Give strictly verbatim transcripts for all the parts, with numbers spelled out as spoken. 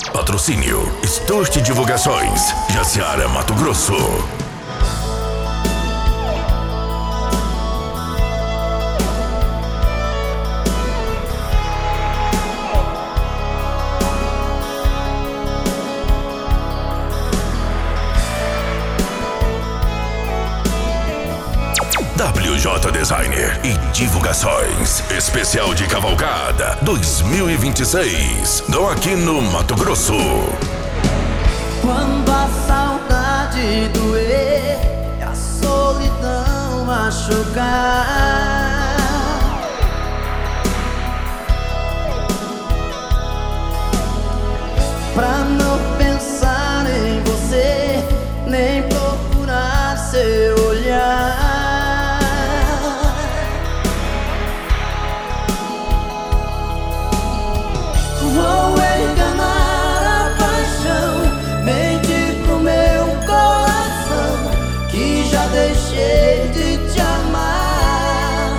Patrocínio Sturt Divulgações, Jaciara, Mato Grosso. W J Designer e Divulgações, especial de Cavalgada dois mil e vinte e seis, dão aqui no Mato Grosso. Quando a saudade doer e a solidão machucar, pra não pensar em você, nem procurar seu olhar, vou enganar a paixão, mentir pro meu coração, que já deixei de te amar.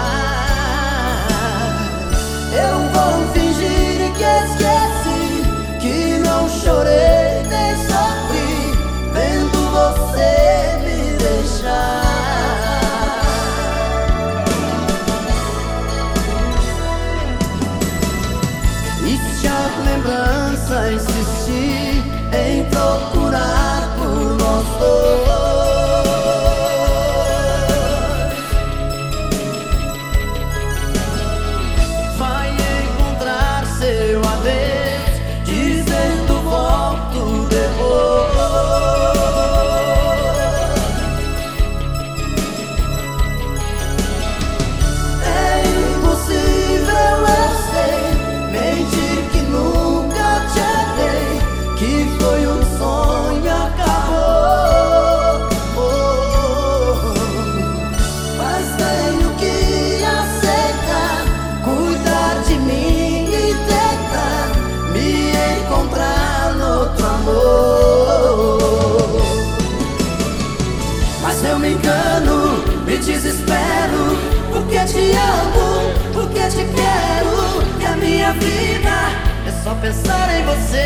Ah, eu vou fingir que esqueci, que não chorei nem sofri, vendo você me deixar. E se a lembrança insistir em procurar por nós dois, vai encontrar seu adeus, dizendo volto depois. É impossível, eu sei, mentir que nunca te amei, que foi um sonho e acabou. Oh, oh, oh. Mas tenho que aceitar, cuidar de mim e tentar me encontrar no outro amor. Mas eu me engano, me desespero, porque te amo, porque te quero, e a minha vida é só pensar em você.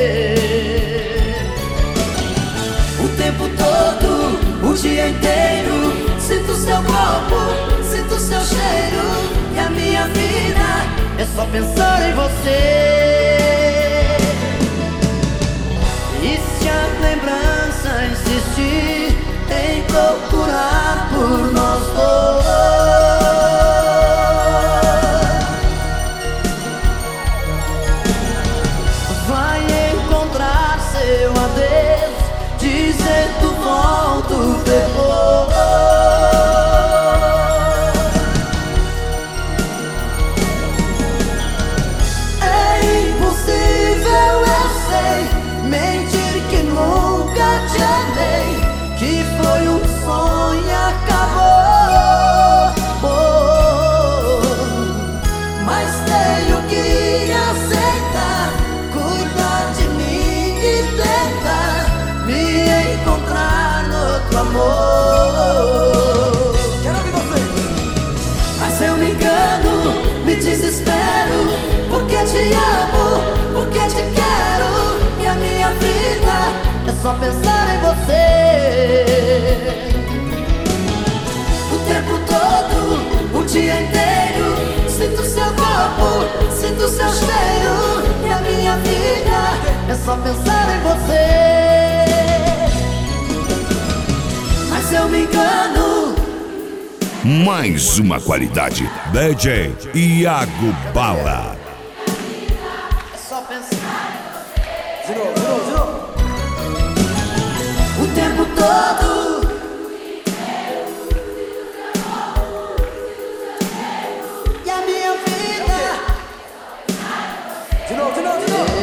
O tempo todo, o dia inteiro, sinto seu corpo, sinto seu cheiro, e a minha vida é só pensar em você. E se a lembrança insistir em procurar por nós dois, vai encontrar seu adeus, dizendo volto depois. É impossível, eu sei, mentir que nunca te amei, que foi um sonho e acabou. Oh, oh, oh. Mas tenho que aceitar, cuidar de mim e tentar me encontrar no outro amor. Quero ouvir você. Mas eu me engano, me desespero, porque te amo, porque te quero, e a minha vida é só pensar em você. O tempo todo, o dia inteiro, sinto seu corpo, sinto seu cheiro, e a minha vida é só pensar em você. Mas eu me engano. Mais uma qualidade, D J Iago Bala. É só pensar em você. De novo, de novo, de novo. O tempo todo, e a minha vida. De novo, de novo, de novo.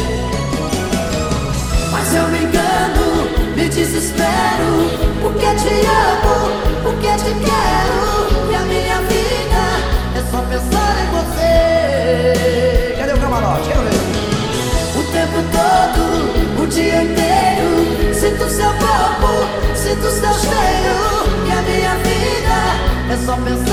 Mas eu me engano, me desespero, porque te amo, porque te quero, e a minha vida é só pensar em você. Cadê o camarote? Quero ver. O tempo todo, o dia inteiro, sinto seu corpo, sinto seu cheiro, e a minha vida é só pensar